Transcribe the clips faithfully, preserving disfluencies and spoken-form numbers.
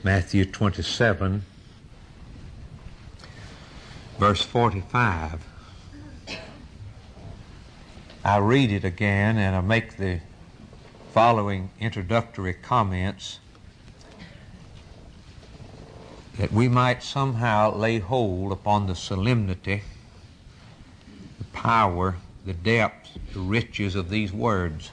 Matthew twenty-seven, verse forty-five. I read it again and I make the following introductory comments that we might somehow lay hold upon the solemnity, the power, the depth, the riches of these words.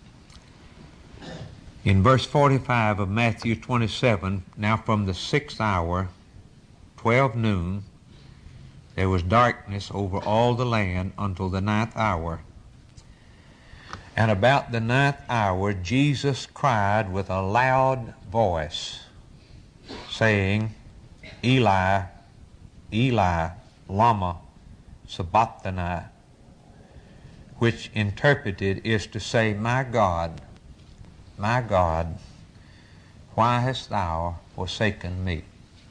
In verse forty-five of Matthew twenty-seven, now from the sixth hour, twelve noon, there was darkness over all the land until the ninth hour. And about the ninth hour, Jesus cried with a loud voice, saying, Eli, Eli, lama sabachthani, which interpreted is to say, My God, my God, why hast thou forsaken me?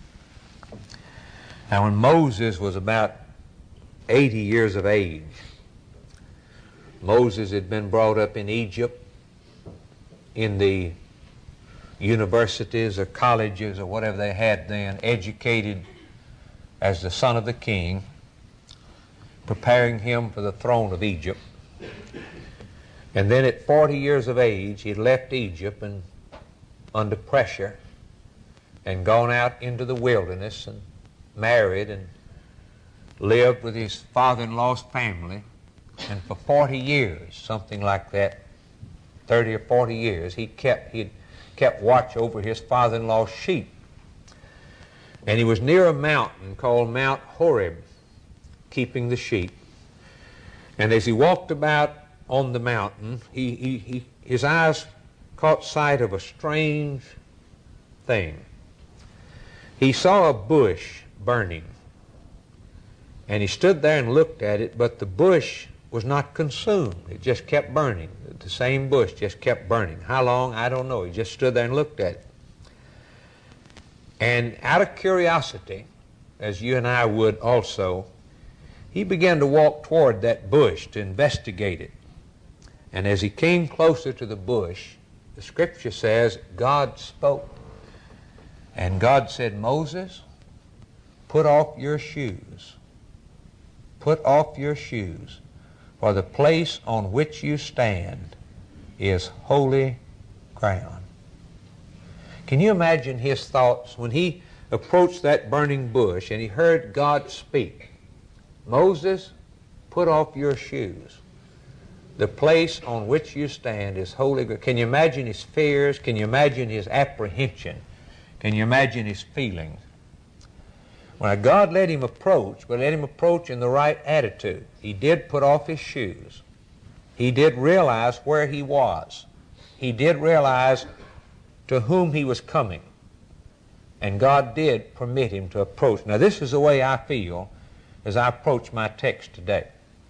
Now when Moses was about eighty years of age, Moses had been brought up in Egypt in the universities or colleges or whatever they had then, educated as the son of the king, preparing him for the throne of Egypt. And then at forty years of age, he left Egypt and under pressure and gone out into the wilderness and married and lived with his father-in-law's family. And for forty years, something like that, thirty or forty years, he kept, he kept watch over his father-in-law's sheep. And he was near a mountain called Mount Horeb, keeping the sheep. And as he walked about on the mountain, he, he, he, his eyes caught sight of a strange thing. He saw a bush burning, and he stood there and looked at it, but the bush was not consumed. It just kept burning. The same bush just kept burning. How long? I don't know. He just stood there and looked at it. And out of curiosity, as you and I would also, he began to walk toward that bush to investigate it. And as he came closer to the bush, the scripture says, God spoke. And God said, Moses, put off your shoes. Put off your shoes, for the place on which you stand is holy ground. Can you imagine his thoughts when he approached that burning bush and he heard God speak? Moses, put off your shoes. The place on which you stand is holy ground. Can you imagine his fears? Can you imagine his apprehension? Can you imagine his feelings? When God let him approach, but let him approach in the right attitude. He did put off his shoes. He did realize where he was. He did realize to whom he was coming. And God did permit him to approach. Now this is the way I feel as I approach my text today.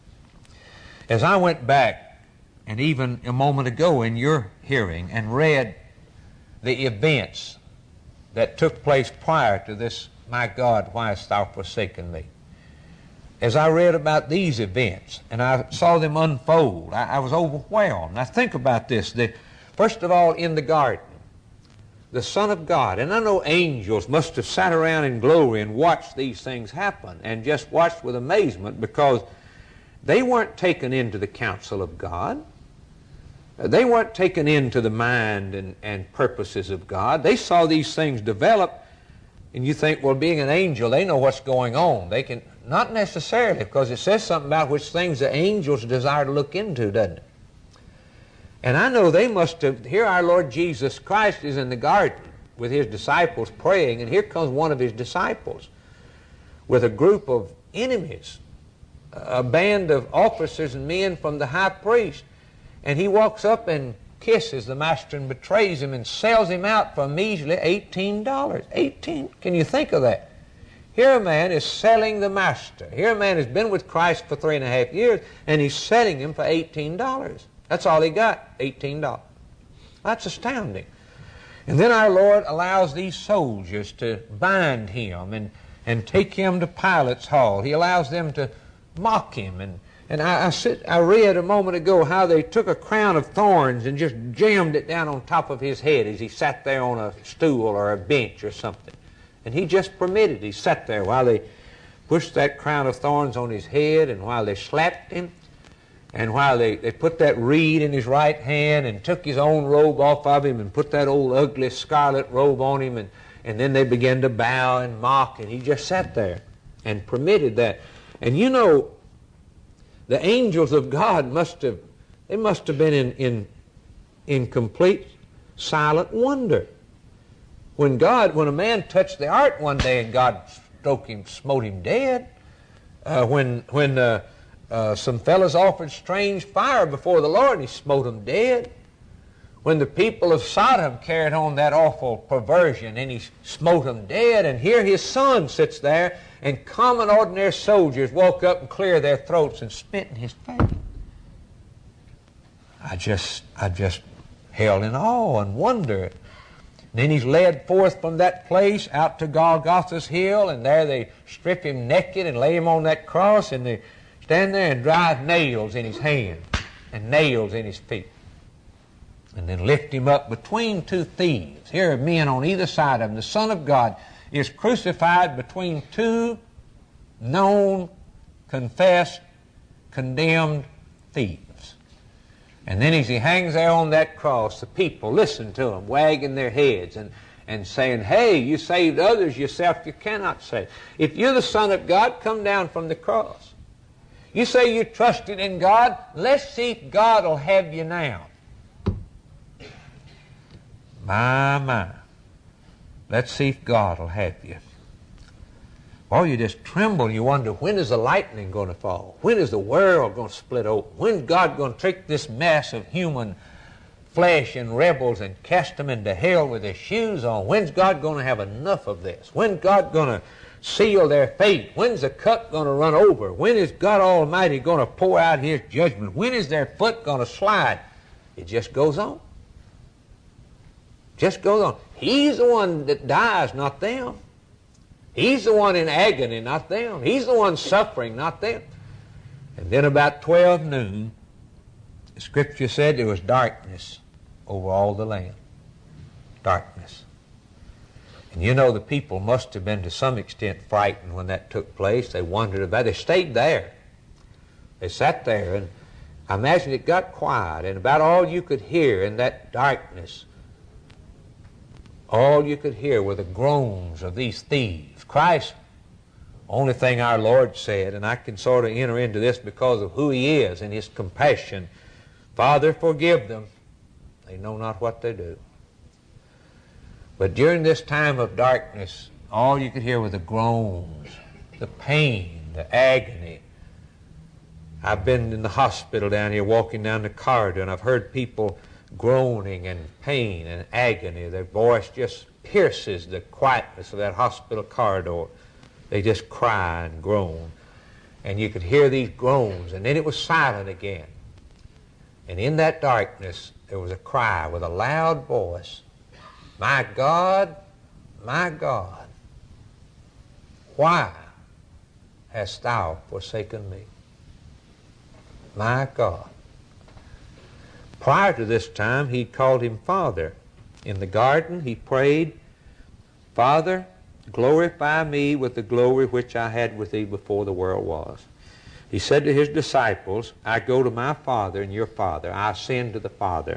As I went back, and even a moment ago in your hearing, and read the events that took place prior to this, my God, why hast thou forsaken me? As I read about these events, and I saw them unfold, I, I was overwhelmed. Now think about this. The, first of all, in the garden, the Son of God, and I know angels must have sat around in glory and watched these things happen, and just watched with amazement, because they weren't taken into the counsel of God. They weren't taken into the mind and, and purposes of God. They saw these things develop, and you think, well, being an angel, they know what's going on. They can, not necessarily, because it says something about which things the angels desire to look into, doesn't it? And I know they must have, here our Lord Jesus Christ is in the garden with his disciples praying, and here comes one of his disciples with a group of enemies, a band of officers and men from the high priest. And he walks up and kisses the master and betrays him and sells him out for measly eighteen dollars. eighteen Can you think of that? Here a man is selling the master. Here a man has been with Christ for three and a half years, and he's selling him for eighteen dollars. That's all he got, eighteen dollars. That's astounding. And then our Lord allows these soldiers to bind him and, and take him to Pilate's hall. He allows them to mock him and And I, I, sit, I read a moment ago how they took a crown of thorns and just jammed it down on top of his head as he sat there on a stool or a bench or something. And he just permitted. He sat there while they pushed that crown of thorns on his head, and while they slapped him, and while they, they put that reed in his right hand and took his own robe off of him and put that old ugly scarlet robe on him, and, and then they began to bow and mock, and he just sat there and permitted that. And you know, the angels of God must have, they must have been in, in, in complete silent wonder. When God, when a man touched the ark one day and God struck him, smote him dead, uh, when, when uh, uh, some fellows offered strange fire before the Lord and he smote them dead, when the people of Sodom carried on that awful perversion and he smote them dead, and here his son sits there and common ordinary soldiers walk up and clear their throats and spit in his face. I just, I just held in awe and wonder. Then he's led forth from that place out to Golgotha's hill, and there they strip him naked and lay him on that cross, and they stand there and drive nails in his hands and nails in his feet, and then lift him up between two thieves. Here are men on either side of him. The Son of God is crucified between two known, confessed, condemned thieves. And then as he hangs there on that cross, the people listen to him, wagging their heads and, and saying, hey, you saved others, yourself you cannot save. If you're the Son of God, come down from the cross. You say you trusted in God, let's see if God will have you now. My, my. Let's see if God will have you. Or you just tremble and you wonder, when is the lightning going to fall? When is the world going to split open? When is God going to take this mass of human flesh and rebels and cast them into hell with their shoes on? When's God going to have enough of this? When's God going to seal their fate? When's the cup going to run over? When is God Almighty going to pour out His judgment? When is their foot going to slide? It just goes on. Just goes on. He's the one that dies, not them. He's the one in agony, not them. He's the one suffering, not them. And then about twelve noon, the Scripture said there was darkness over all the land. Darkness. And you know, the people must have been to some extent frightened when that took place. They wondered about it. They stayed there. They sat there, and I imagine it got quiet, and about all you could hear in that darkness, all you could hear were the groans of these thieves. Christ, only thing our Lord said, and I can sort of enter into this because of who He is and His compassion, Father, forgive them. They know not what they do. But during this time of darkness, all you could hear were the groans, the pain, the agony. I've been in the hospital down here, walking down the corridor, and I've heard people groaning and pain and agony. Their voice just pierces the quietness of that hospital corridor. They just cry and groan. And you could hear these groans, and then it was silent again. And in that darkness, there was a cry with a loud voice, my God, my God, why hast thou forsaken me? My God. Prior to this time, he called him Father. In the garden, he prayed, Father, glorify me with the glory which I had with thee before the world was. He said to his disciples, I go to my Father and your Father. I ascend to the Father.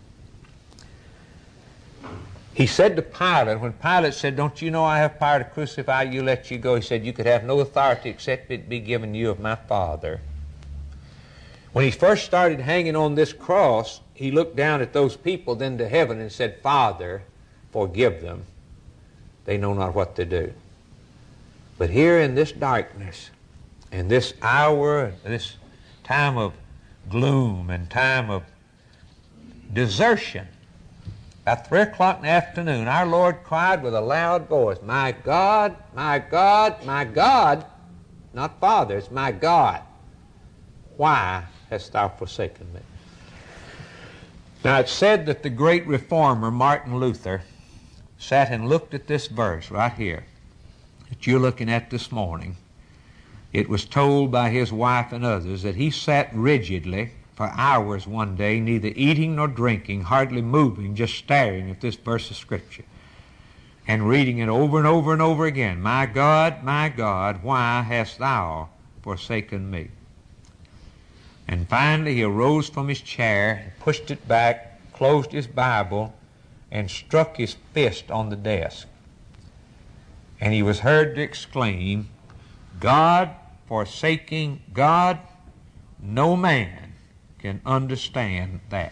He said to Pilate, when Pilate said, don't you know I have power to crucify you, let you go, he said, you could have no authority except it be given you of my Father. When he first started hanging on this cross, he looked down at those people, then to heaven, and said, Father, forgive them. They know not what they do. But here in this darkness, in this hour, this time of gloom and time of desertion, about three o'clock in the afternoon, our Lord cried with a loud voice, my God, my God, my God, not Father, it's my God, why hast thou forsaken me? Now it's said that the great reformer Martin Luther sat and looked at this verse right here that you're looking at this morning, It was told by his wife and others that he sat rigidly for hours one day, neither eating nor drinking, hardly moving, just staring at this verse of Scripture and reading it over and over and over again. My God, my God, why hast thou forsaken me? And finally he arose from his chair and pushed it back, closed his Bible, and struck his fist on the desk. And he was heard to exclaim, God forsaking God, no man can understand that.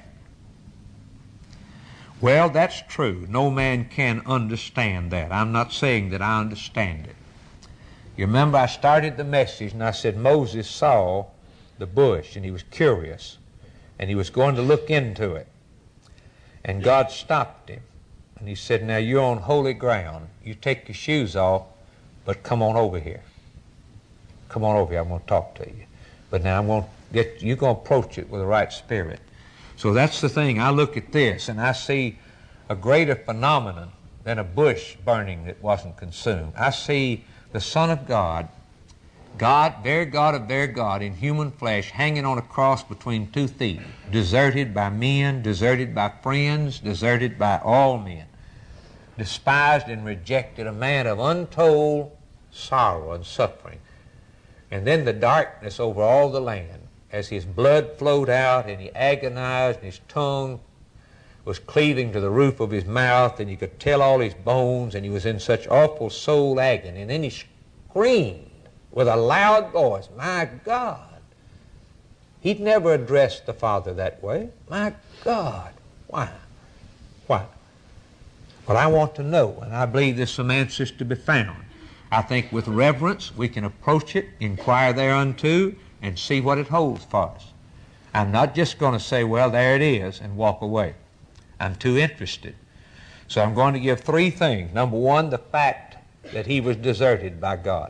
Well, that's true. No man can understand that. I'm not saying that I understand it. You remember I started the message and I said Moses saw the bush and he was curious and he was going to look into it. And God stopped him and he said, now you're on holy ground. You take your shoes off, but come on over here. Come on over here. I'm going to talk to you. But now I'm going to get, you're going to approach it with the right spirit. So that's the thing. I look at this and I see a greater phenomenon than a bush burning that wasn't consumed. I see the Son of God, God, their God of their God in human flesh, hanging on a cross between two thieves, deserted by men, deserted by friends, deserted by all men, despised and rejected, a man of untold sorrow and suffering. And then the darkness over all the land as his blood flowed out and he agonized and his tongue was cleaving to the roof of his mouth and you could tell all his bones and he was in such awful soul agony. And then he screamed with a loud voice, my God. He'd never addressed the Father that way. My God. Why? Why? Well, I want to know, and I believe there's some answers to be found. I think with reverence we can approach it, inquire thereunto, and see what it holds for us. I'm not just going to say, well, there it is, and walk away. I'm too interested. So I'm going to give three things. Number one, the fact that he was deserted by God.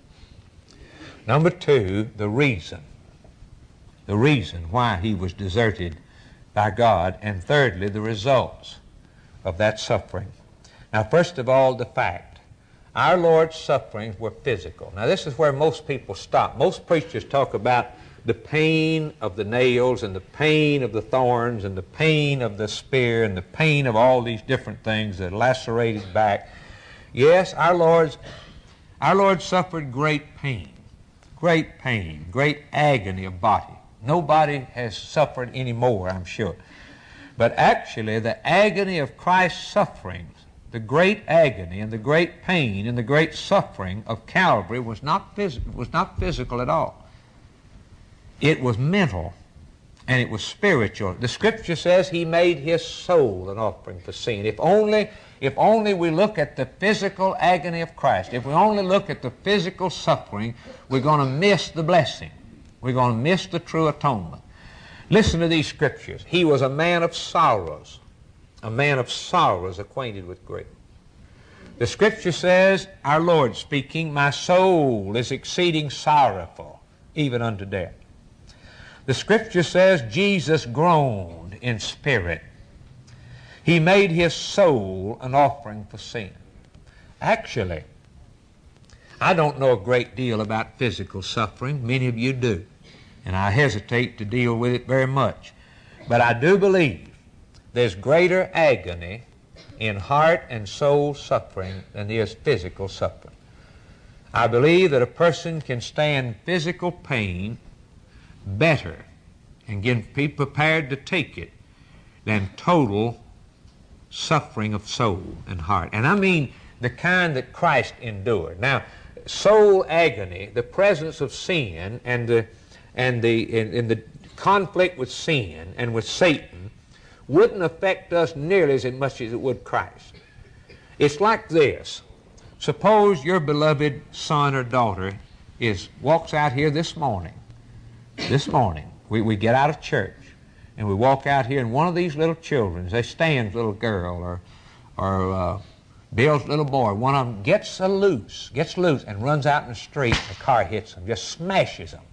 Number two, the reason. The reason why he was deserted by God. And thirdly, the results of that suffering. Now, first of all, the fact. Our Lord's sufferings were physical. Now, this is where most people stop. Most preachers talk about the pain of the nails and the pain of the thorns and the pain of the spear and the pain of all these different things that lacerated back. Yes, our Lord's, our Lord suffered great pain, great pain, great agony of body. Nobody has suffered any more, I'm sure. But actually, the agony of Christ's sufferings, the great agony and the great pain and the great suffering of Calvary was not, phys- was not physical at all. It was mental and it was spiritual. The Scripture says he made his soul an offering for sin. If only, if only we look at the physical agony of Christ, if we only look at the physical suffering, we're going to miss the blessing. We're going to miss the true atonement. Listen to these Scriptures. He was a man of sorrows. A man of sorrows, acquainted with grief. The Scripture says, our Lord speaking, my soul is exceeding sorrowful, even unto death. The Scripture says, Jesus groaned in spirit. He made his soul an offering for sin. Actually, I don't know a great deal about physical suffering. Many of you do. And I hesitate to deal with it very much. But I do believe there's greater agony in heart and soul suffering than there is physical suffering. I believe that a person can stand physical pain better and can be prepared to take it than total suffering of soul and heart. And I mean the kind that Christ endured. Now, soul agony, the presence of sin and the, and the, in, in the conflict with sin and with Satan wouldn't affect us nearly as much as it would Christ. It's like this. Suppose your beloved son or daughter is walks out here this morning. This morning, we, we get out of church, and we walk out here, and one of these little children, say Stan's little girl or, or uh, Bill's little boy, one of them gets a loose, gets loose, and runs out in the street, and the car hits them, just smashes them.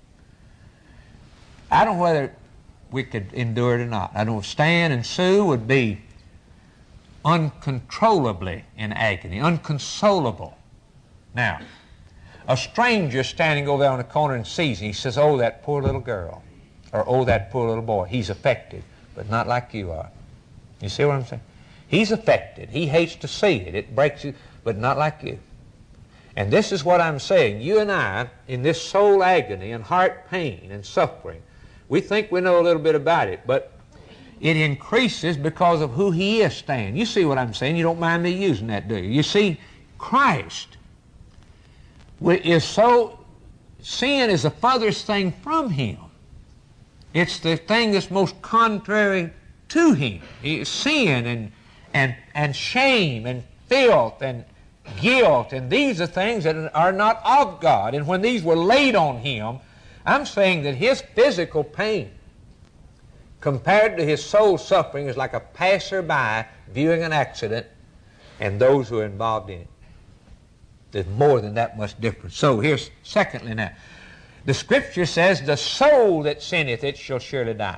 I don't know whether we could endure it or not. I know Stan and Sue would be uncontrollably in agony, unconsolable. Now, A stranger standing over there on the corner and sees him. He says, oh, that poor little girl. Or, oh, that poor little boy. He's affected, but not like you are. You see what I'm saying? He's affected. He hates to see it. It breaks you, but not like you. And this is what I'm saying. You and I, in this soul agony and heart pain and suffering, we think we know a little bit about it, but it increases because of who He is staying. You see what I'm saying? You don't mind me using that, do you? You see, Christ is so, sin is the furthest thing from Him. It's the thing that's most contrary to Him. It's sin and, and, and shame and filth and guilt, and these are things that are not of God. And when these were laid on Him, I'm saying that His physical pain compared to His soul suffering is like a passerby viewing an accident and those who are involved in it. There's more than that much difference. So here's secondly now. The Scripture says, the soul that sinneth, it shall surely die.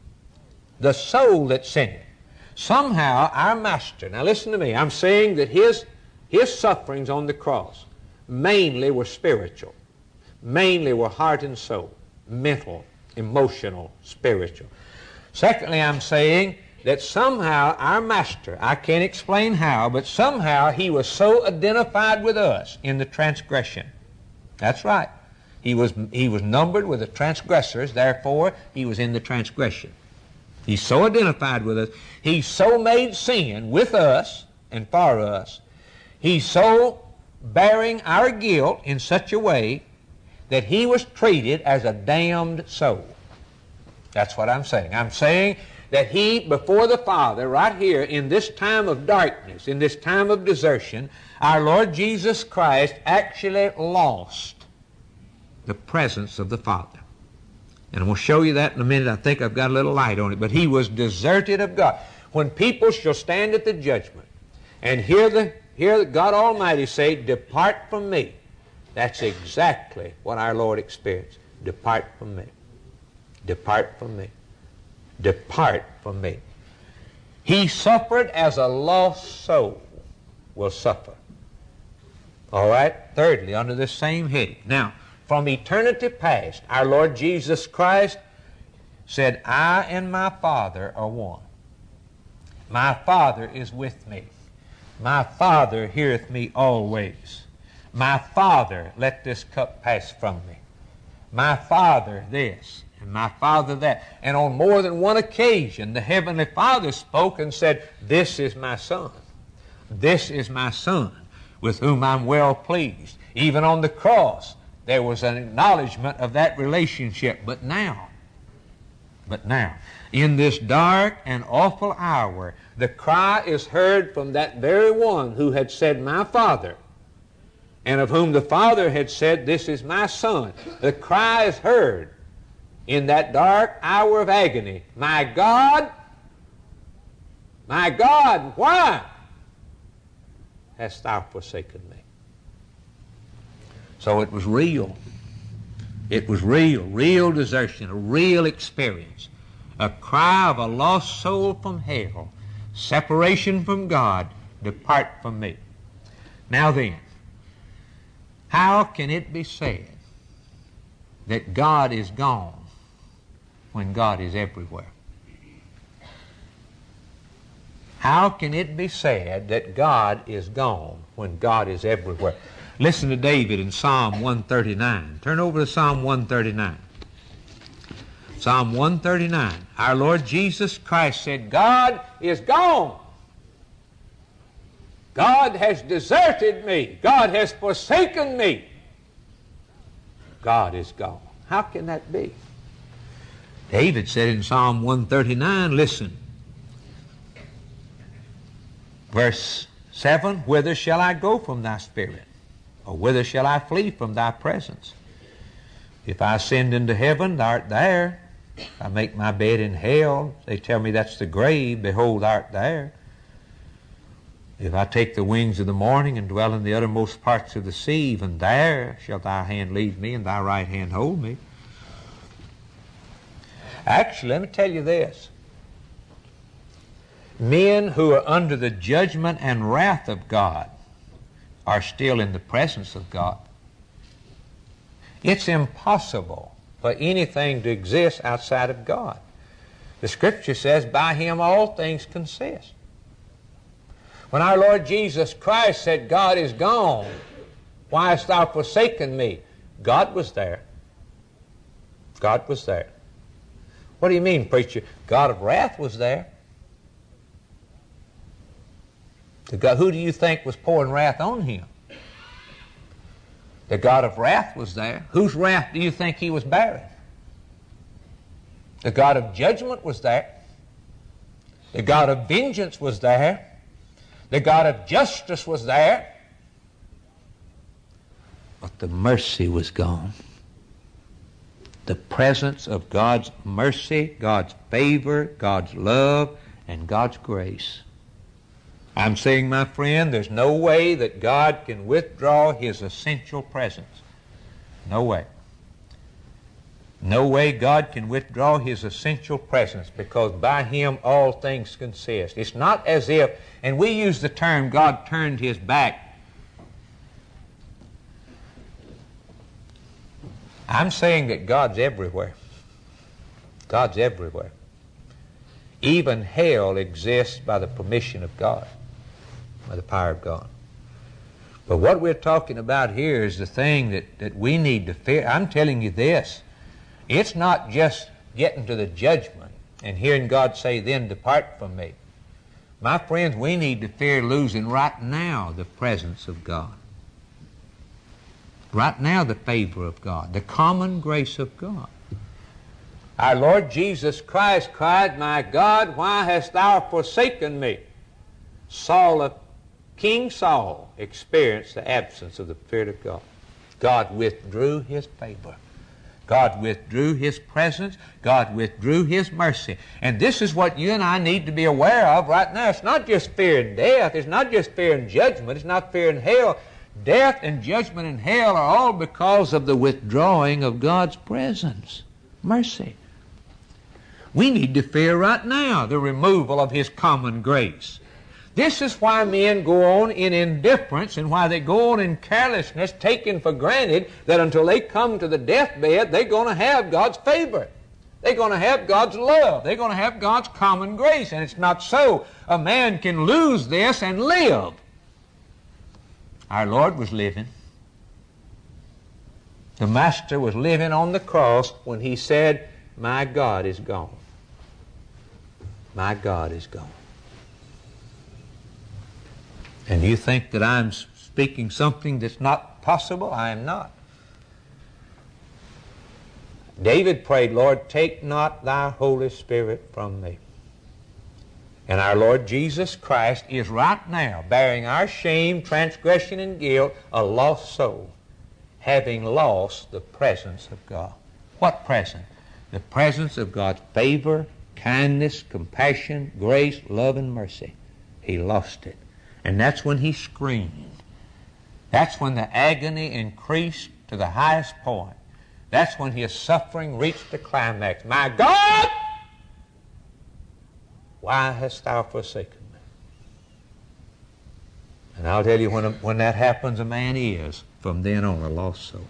The soul that sinneth. Somehow our Master, now listen to me, I'm saying that His His sufferings on the cross mainly were spiritual, mainly were heart and soul, mental, emotional, spiritual. Secondly, I'm saying that somehow our Master, I can't explain how, but somehow He was so identified with us in the transgression. That's right. He was, he was numbered with the transgressors, therefore He was in the transgression. He's so identified with us. He's so made sin with us and for us. He's so bearing our guilt in such a way that He was treated as a damned soul. That's what I'm saying. I'm saying that He, before the Father, right here in this time of darkness, in this time of desertion, our Lord Jesus Christ actually lost the presence of the Father. And we'll show you that in a minute. I think I've got a little light on it. But He was deserted of God. When people shall stand at the judgment and hear the Hear God Almighty say, depart from me. That's exactly what our Lord experienced. Depart from me. Depart from me. Depart from me. He suffered as a lost soul will suffer. All right? Thirdly, under this same heading. Now, from eternity past, our Lord Jesus Christ said, I and my Father are one. My Father is with me. My Father heareth me always. My Father, let this cup pass from me. My Father this, and my Father that. And on more than one occasion, the Heavenly Father spoke and said, this is my Son. This is my Son, with whom I'm well pleased. Even on the cross, there was an acknowledgement of that relationship. But now, but now, in this dark and awful hour, the cry is heard from that very one who had said, my Father, and of whom the Father had said, this is my Son. The cry is heard in that dark hour of agony. My God, my God, why hast thou forsaken me? So it was real. It was real, real desertion, a real experience. A cry of a lost soul from hell. Separation from God. Depart from me. Now then, how can it be said that God is gone when God is everywhere? How can it be said that God is gone when God is everywhere? Listen to David in Psalm one thirty-nine. Turn over to Psalm one thirty-nine. Psalm one thirty-nine. Our Lord Jesus Christ said, God is gone. God has deserted me. God has forsaken me. God is gone. How can that be? David said in Psalm one thirty-nine, listen, verse seven, whither shall I go from thy spirit? Or whither shall I flee from thy presence? If I ascend into heaven, thou art there. If I make my bed in hell, they tell me that's the grave, behold, thou art there. If I take the wings of the morning and dwell in the uttermost parts of the sea, even there shall thy hand lead me and thy right hand hold me. Actually, let me tell you this. Men who are under the judgment and wrath of God are still in the presence of God. It's impossible for anything to exist outside of God. The Scripture says, by Him all things consist. When our Lord Jesus Christ said, God is gone, why hast thou forsaken me? God was there. God was there. What do you mean, preacher? God of wrath was there. The God, who do you think was pouring wrath on Him? The God of wrath was there. Whose wrath do you think He was bearing? The God of judgment was there. The God of vengeance was there. The God of justice was there. But the mercy was gone. The presence of God's mercy, God's favor, God's love, and God's grace. I'm saying, my friend, there's no way that God can withdraw His essential presence. No way. No way God can withdraw His essential presence, because by Him all things consist. It's not as if, and we use the term God turned His back. I'm saying that God's everywhere. God's everywhere. Even hell exists by the permission of God, by the power of God. But what we're talking about here is the thing that, that we need to fear. I'm telling you this. It's not just getting to the judgment and hearing God say, then depart from me. My friends, we need to fear losing right now the presence of God. Right now the favor of God, the common grace of God. Our Lord Jesus Christ cried, my God, why hast thou forsaken me? Saul, of King Saul, experienced the absence of the Spirit of God. God withdrew His favor. God withdrew His presence. God withdrew His mercy. And this is what you and I need to be aware of right now. It's not just fearing death. It's not just fearing judgment. It's not fearing hell. Death and judgment and hell are all because of the withdrawing of God's presence, mercy. We need to fear right now the removal of His common grace. This is why men go on in indifference and why they go on in carelessness, taking for granted that until they come to the deathbed, they're going to have God's favor. They're going to have God's love. They're going to have God's common grace. And it's not so. A man can lose this and live. Our Lord was living. The Master was living on the cross when He said, my God is gone. My God is gone. And you think that I'm speaking something that's not possible? I am not. David prayed, Lord, take not Thy Holy Spirit from me. And our Lord Jesus Christ is right now bearing our shame, transgression, and guilt, a lost soul, having lost the presence of God. What presence? The presence of God's favor, kindness, compassion, grace, love, and mercy. He lost it. And that's when he screamed. That's when the agony increased to the highest point. That's when his suffering reached the climax. My God, why hast thou forsaken me? And I'll tell you, when, when that happens, a man is, from then on, a lost soul.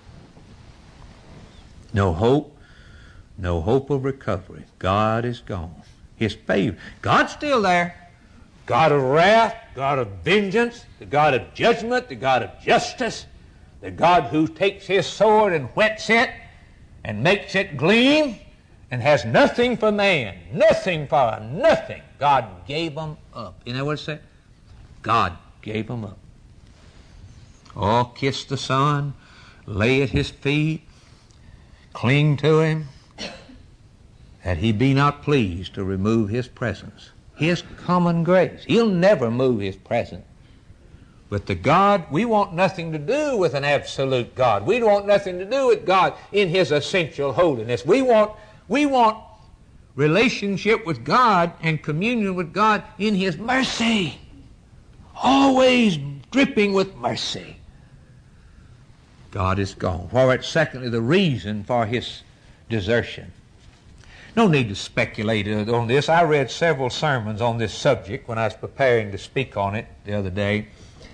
No hope, no hope of recovery. God is gone. His favor. God's still there. God of wrath, God of vengeance, the God of judgment, the God of justice, the God who takes His sword and whets it and makes it gleam and has nothing for man, nothing for nothing. God gave them up. You know what it said? God gave them up. Oh, kiss the Son, lay at His feet, cling to Him, that He be not pleased to remove His presence. His common grace. He'll never move His presence. But the God, we want nothing to do with an absolute God. We want nothing to do with God in His essential holiness. We want, we want relationship with God and communion with God in His mercy. Always dripping with mercy. God is gone. For it, secondly, the reason for His desertion. No need to speculate on this. I read several sermons on this subject when I was preparing to speak on it the other day.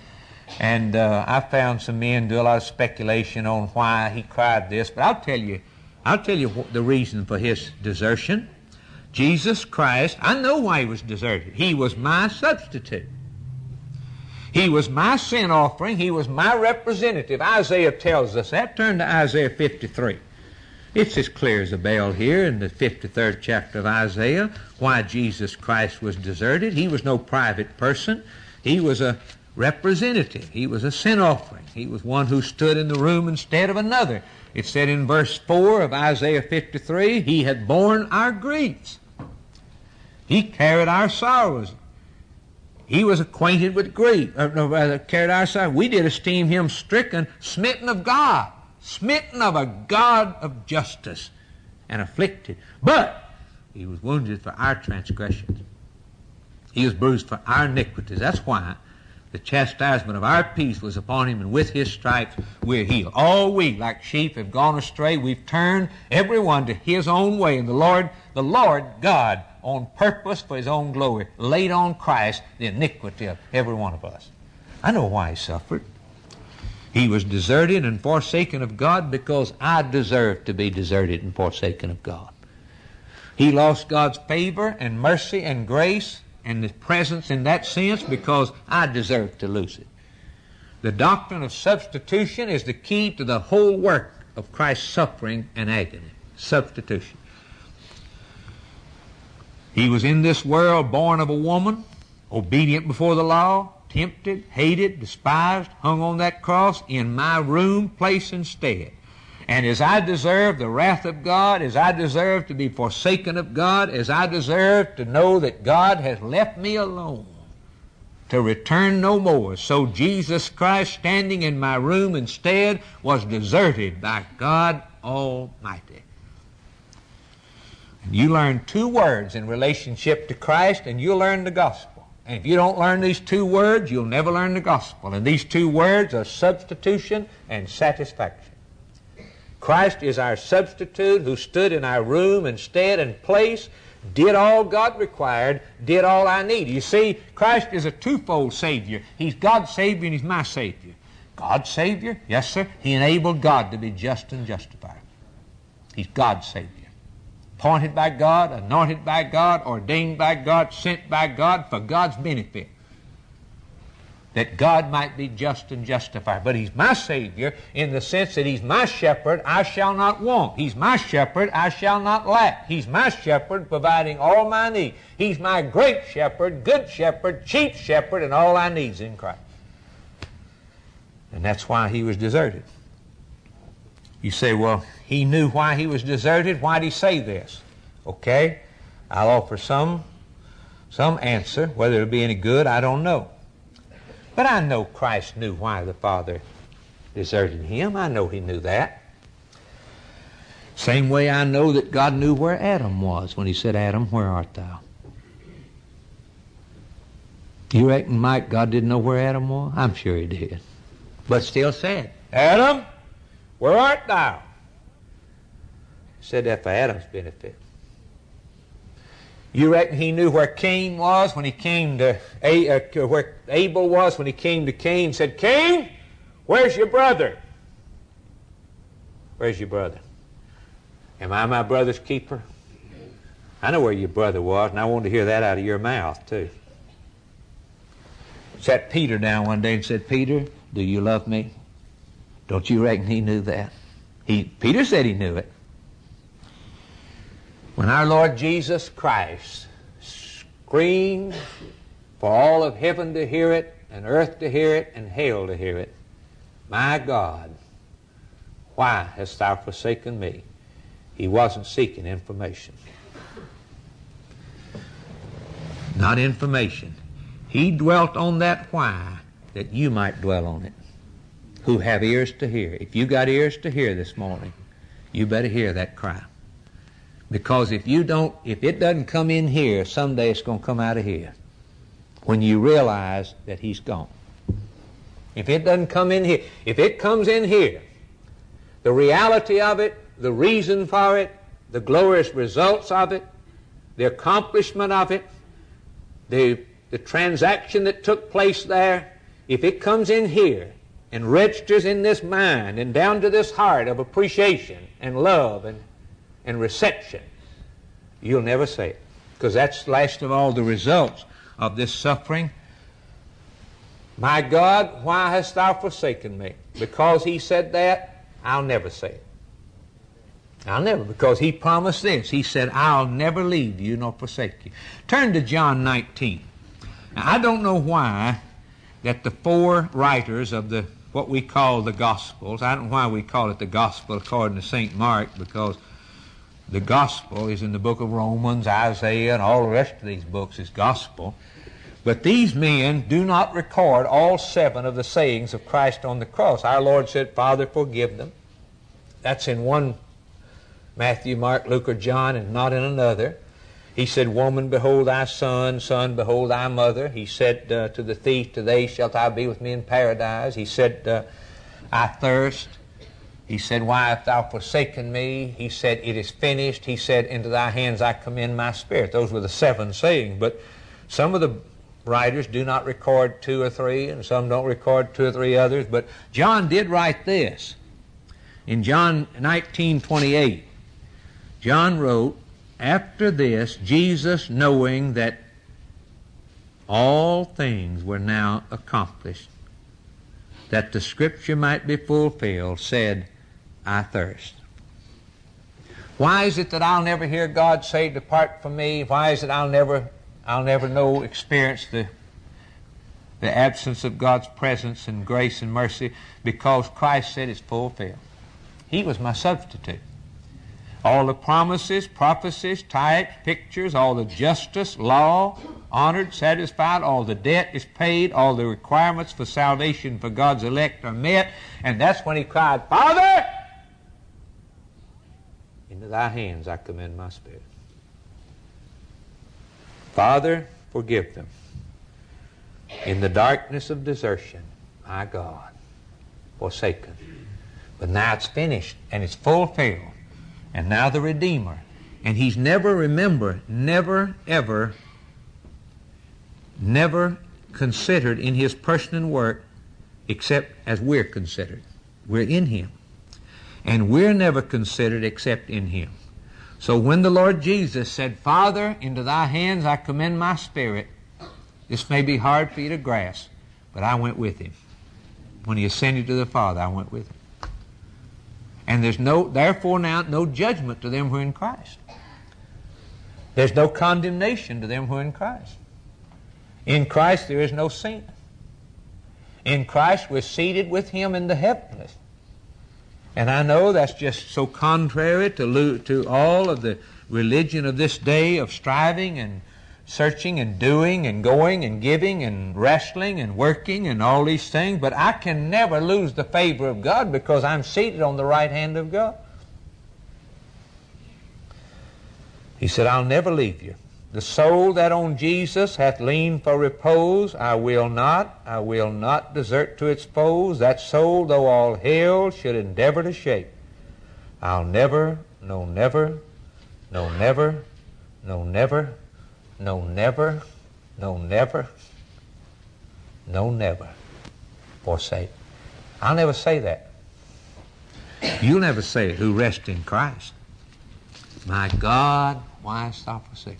And uh, I found some men do a lot of speculation on why he cried this, but I'll tell you, I'll tell you what the reason for his desertion. Jesus Christ, I know why he was deserted. He was my substitute. He was my sin offering. He was my representative. Isaiah tells us that. Turn to Isaiah fifty-three. It's as clear as a bell here in the fifty-third chapter of Isaiah why Jesus Christ was deserted. He was no private person. He was a representative. He was a sin offering. He was one who stood in the room instead of another. It said in verse four of Isaiah fifty-three, He had borne our griefs. He carried our sorrows. He was acquainted with grief, or no, rather, carried our sorrows. We did esteem Him stricken, smitten of God, smitten of a God of justice, and afflicted. But He was wounded for our transgressions. He was bruised for our iniquities. That's why the chastisement of our peace was upon Him, and with His stripes we're healed. All we, like sheep, have gone astray. We've turned every one to his own way. And the Lord, the Lord God, on purpose for His own glory, laid on Christ the iniquity of every one of us. I know why He suffered. He was deserted and forsaken of God because I deserved to be deserted and forsaken of God. He lost God's favor and mercy and grace and His presence in that sense because I deserved to lose it. The doctrine of substitution is the key to the whole work of Christ's suffering and agony. Substitution. He was in this world born of a woman, obedient before the law, tempted, hated, despised, hung on that cross in my room, place, and stead. And as I deserve the wrath of God, as I deserve to be forsaken of God, as I deserve to know that God has left me alone to return no more, so Jesus Christ, standing in my room instead, was deserted by God Almighty. And you learn two words in relationship to Christ, and you'll learn the gospel. And if you don't learn these two words, you'll never learn the gospel. And these two words are substitution and satisfaction. Christ is our substitute who stood in our room instead and place, did all God required, did all I need. You see, Christ is a twofold Savior. He's God's Savior and He's my Savior. God's Savior? Yes, sir. He enabled God to be just and justified. He's God's Savior. Appointed by God, anointed by God, ordained by God, sent by God for God's benefit, that God might be just and justified. But He's my Savior in the sense that He's my shepherd, I shall not want. He's my shepherd, I shall not lack. He's my shepherd, providing all my need. He's my great shepherd, good shepherd, chief shepherd, and all I need is in Christ. And that's why He was deserted. You say, well, He knew why He was deserted. Why did He say this? Okay, I'll offer some, some answer. Whether it'll be any good, I don't know. But I know Christ knew why the Father deserted Him. I know He knew that. Same way I know that God knew where Adam was when He said, Adam, where art thou? You reckon, Mike, God didn't know where Adam was? I'm sure He did. But still said, Adam, where art thou? He said that for Adam's benefit. You reckon He knew where Cain was when he came to, A, uh, where Abel was when he came to Cain, said, Cain, where's your brother? Where's your brother? Am I my brother's keeper? I know where your brother was, and I wanted to hear that out of your mouth, too. Sat Peter down one day and said, Peter, do you love me? Don't you reckon he knew that? He, Peter said he knew it. When our Lord Jesus Christ screamed for all of heaven to hear it, and earth to hear it, and hell to hear it, my God, why hast thou forsaken me? He wasn't seeking information. Not information. He dwelt on that why that you might dwell on it, who have ears to hear. If you got ears to hear this morning, you better hear that cry. Because if you don't, if it doesn't come in here, someday it's going to come out of here when you realize that He's gone. If it doesn't come in here, if it comes in here, the reality of it, the reason for it, the glorious results of it, the accomplishment of it, the, the transaction that took place there, if it comes in here and registers in this mind and down to this heart of appreciation and love and, and reception, you'll never say it. Because that's last of all the results of this suffering. My God, why hast thou forsaken me? Because he said that, I'll never say it. I'll never, because he promised this. He said, I'll never leave you nor forsake you. Turn to John nineteen. Now, I don't know why that the four writers of the what we call the Gospels, I don't know why we call it the Gospel according to Saint Mark, because the Gospel is in the book of Romans, Isaiah, and all the rest of these books is Gospel. But these men do not record all seven of the sayings of Christ on the cross. Our Lord said, Father, forgive them. That's in one Matthew, Mark, Luke, or John, and not in another. He said, Woman, behold thy son, son, behold thy mother. He said uh, to the thief, Today shalt thou be with me in paradise. He said, uh, I thirst. He said, Why hast thou forsaken me? He said, It is finished. He said, Into thy hands I commend my spirit. Those were the seven sayings. But some of the writers do not record two or three, and some don't record two or three others. But John did write this. In John nineteen twenty-eight, John wrote, After this, Jesus, knowing that all things were now accomplished, that the Scripture might be fulfilled, said, I thirst. Why is it that I'll never hear God say, Depart from me? Why is it I'll never, I'll never know, experience the, the absence of God's presence and grace and mercy? Because Christ said it's fulfilled. He was my substitute. All the promises, prophecies, types, pictures, all the justice, law, honored, satisfied, all the debt is paid, all the requirements for salvation for God's elect are met. And that's when he cried, Father, into thy hands I commend my spirit. Father, forgive them. In the darkness of desertion, my God, forsaken. But now it's finished and it's fulfilled. And now the Redeemer. And he's never, remember, never, ever, never considered in his person and work except as we're considered. We're in him. And we're never considered except in him. So when the Lord Jesus said, Father, into thy hands I commend my spirit, this may be hard for you to grasp, but I went with him. When he ascended to the Father, I went with him. And there's no, therefore now, no judgment to them who are in Christ. There's no condemnation to them who are in Christ. In Christ there is no sin. In Christ we're seated with him in the heavenlies. And I know that's just so contrary to, to all of the religion of this day of striving and searching and doing and going and giving and wrestling and working and all these things, but I can never lose the favor of God because I'm seated on the right hand of God. He said, I'll never leave you. The soul that on Jesus hath leaned for repose, I will not, I will not desert to its foes. That soul, though all hell should endeavor to shake, I'll never, no never, no never, no never, no never, no never, no never forsake. I'll never say that. You'll never say it who rest in Christ. My God, why hast thou forsaken?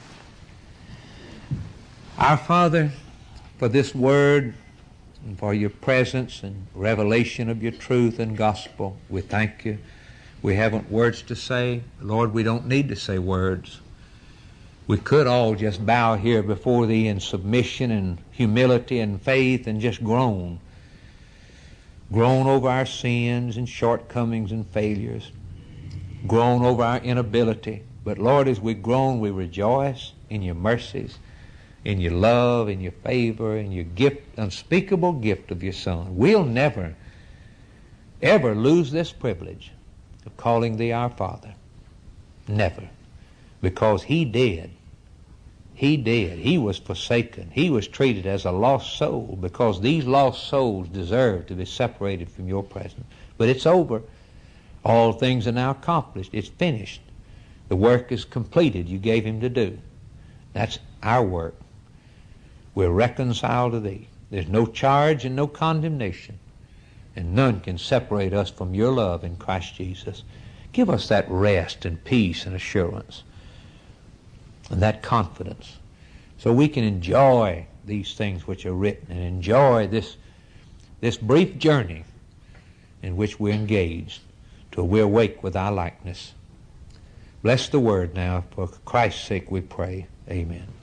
Our Father, for this word and for your presence and revelation of your truth and gospel, we thank you. We haven't words to say. Lord, we don't need to say words. We could all just bow here before thee in submission and humility and faith and just groan. Groan over our sins and shortcomings and failures. Groan over our inability. But Lord, as we groan, we rejoice in your mercies, in your love, in your favor, in your gift, unspeakable gift of your Son. We'll never, ever lose this privilege of calling thee our Father. Never. Because he did. He did. He was forsaken. He was treated as a lost soul because these lost souls deserve to be separated from your presence. But it's over. All things are now accomplished. It's finished. The work is completed you gave him to do. That's our work. We're reconciled to thee. There's no charge and no condemnation, and none can separate us from your love in Christ Jesus. Give us that rest and peace and assurance and that confidence so we can enjoy these things which are written and enjoy this, this brief journey in which we're engaged till we awake with our likeness. Bless the word now. For Christ's sake we pray. Amen.